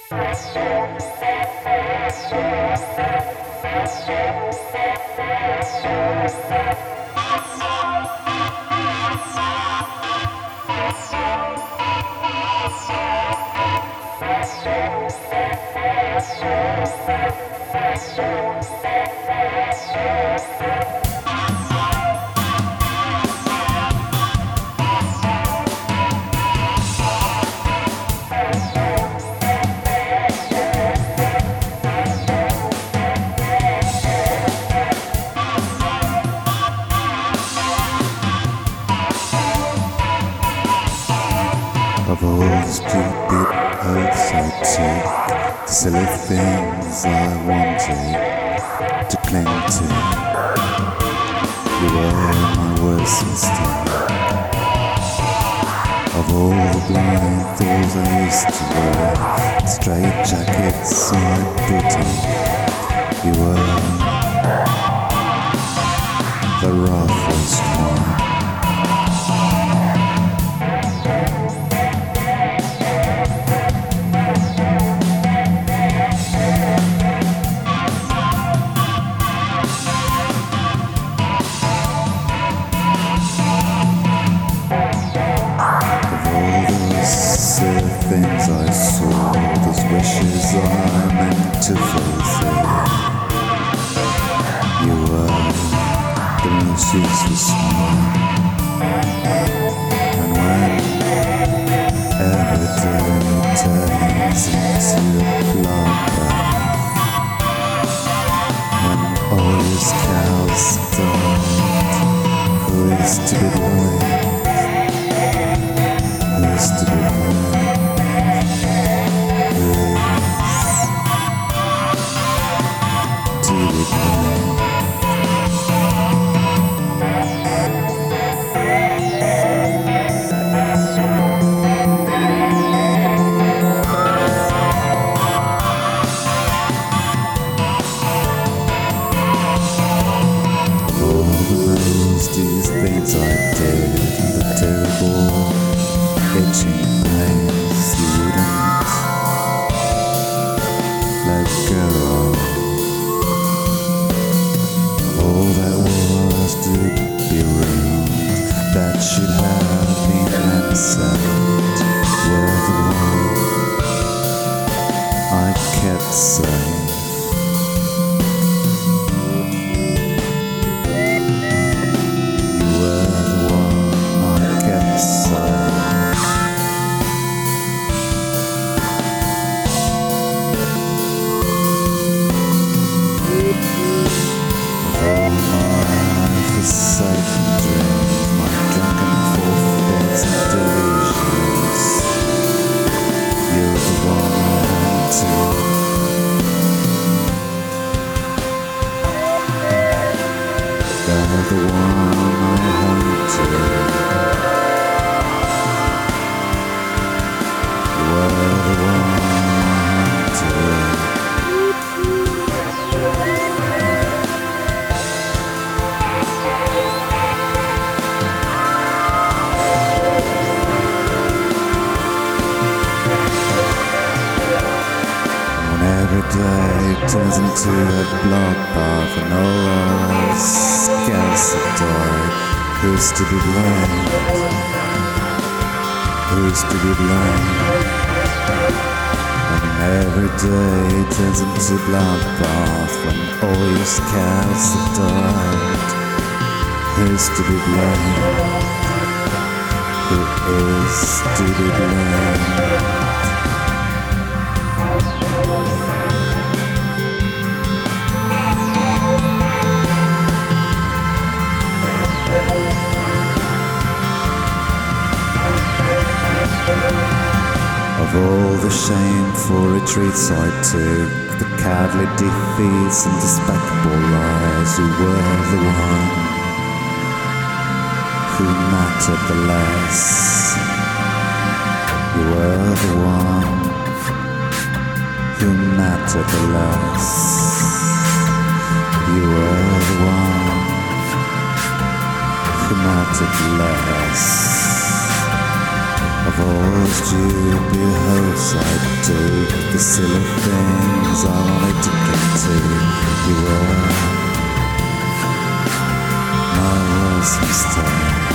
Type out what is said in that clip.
Of all the stupid oaths I took, the silly things I wanted to cling to, you were my worst mistake. Of all the blind thoughts I used to wear, straight jackets I put on, you were the roughest one. Things I saw, those wishes I meant to fulfill. You were the most useless one. And when every day turns into a bloodbath, when all his cows died, who is to be blamed? Who is to be blamed? These things I did, the terrible itching pains you wouldn't let go of. All that was to be ruined, that should have been ransacked, were the one I kept safe. The one I wanted, you were the one I wanted. When every day turns into a bloodbath and all else died, who's to be blamed? Who's to be blamed? And every day turns into bloodbath when all your cows have died. Who's to be blamed? Who is to be blamed? Of all the shameful retreats I took, the cowardly defeats and despicable lies, you were the one who mattered the less. You were the one who mattered the less. You were the one who mattered less. Of all the stupid hopes I took, the silly things I wanted to get to, you were my worst mistake.